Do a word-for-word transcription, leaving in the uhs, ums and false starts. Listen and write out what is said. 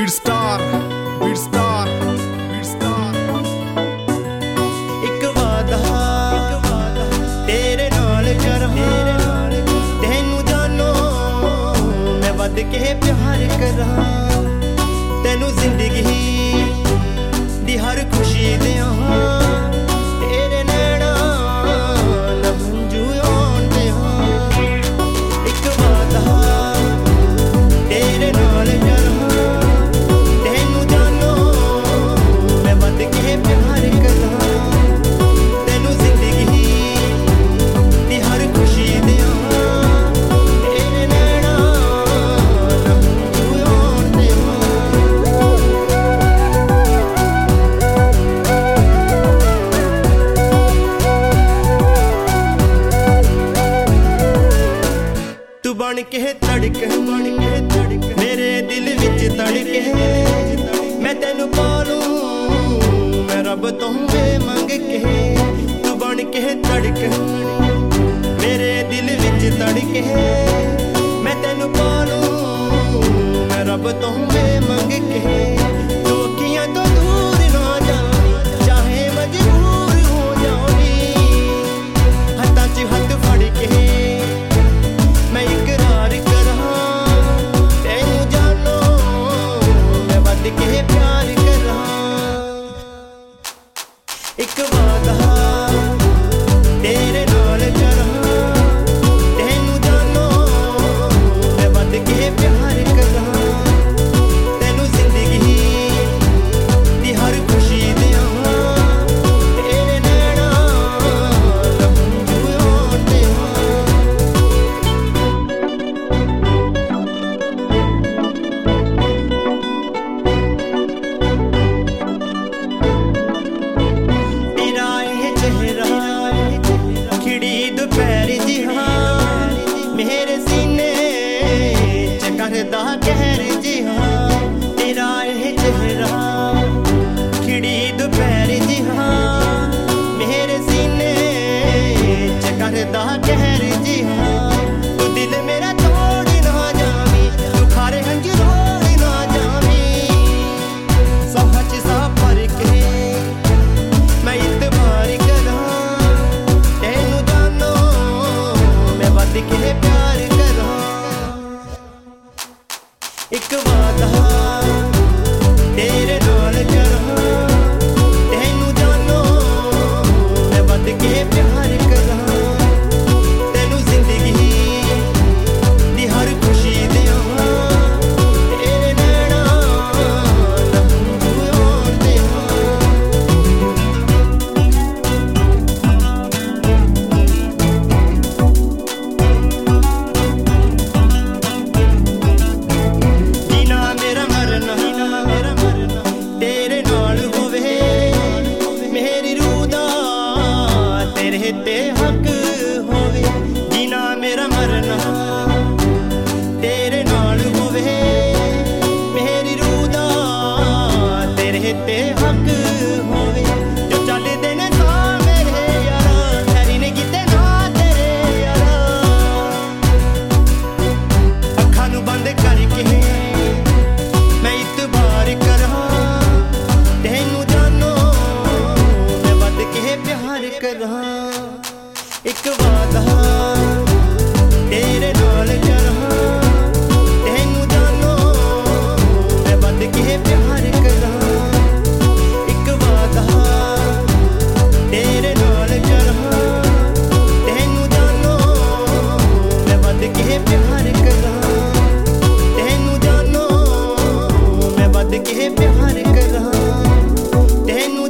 Beat star beat star beat star. एक वादा तेरे नाल करां, तेनू जानो मैं वध के प्यार करां, तेनू जिंदगी दी हर खुशी देआं, तेरे नैना ना मंजू आउण देआं। एक वादा तेरे नाल करां, तेनू जानो मैं वध के प्यार करां, तेनू जिंदगी दी हर खुशी देआं, तेरे नैना ना मंजू आउण देआं। तू बन के तड़क बन के तड़क मेरे दिल विच तड़के, मैं तेनू पालूं मैं रब तों मंग के। तू बन के तड़क मेरे दिल विच तड़के, मैं तेनू पालूं मैं रब तों मंग के। तू अखियां तो दूर ना जावी, चाहे मजबूर हो जावी, हत्थां च हत्थ फड़ के मैं इकरार करां, तेनू जानो मैं वध के प्यार करां। एक वादा तेरे नाल करां, तेनू जानो मैं वध के प्यार करां, तेनू जिंदगी दी हर खुशी देआं, तेरे नैना ना मंजू आउण देआं। तेरा ये चेहरा खिड़ी दोपहर जिहा, मेरे सीने च करदा कहर जिहा। तेरा ये चेहरा खिड़ी दोपहर जिहा, मेरे सीने च करदा कहर जिहा। तू दिल मेरा तोड़ ना जावी, तू खारे हंझ रोड़ ना जावी, साहां च साह भर के मैं इतबार करां, तेनू जानो मैं वध के प्यार करां। एक वादा तेरे नाल करां, तेनू जानो मैं वध के प्यार करां, तेनू जिंदगी दी हर खुशी देआं, तेरे नैना ना मंजू आउण देआं। जीना मेरा मरना तेरे नाल होवे, मेरी रूह दा तेरे ते हक होवे। जीना मेरा मरना तेरे नाल होवे, मेरी रूह दा तेरे ते हक होवे। जो चलदे ने साह मेरे यारा, खैरी ने कीते ना तेरे यारा, अखां नू बंद करके मैं इतबार करां, तेनू जानो मैं वध के प्यार करां। एक वादा तेरे नाल करां, तेनू जानो मैं वध के प्यार करां। एक वादा तेरे नाल करां, तेनू जानो मैं वध के प्यार करां, तेनू जानो मैं वध के प्यार करां, तेनू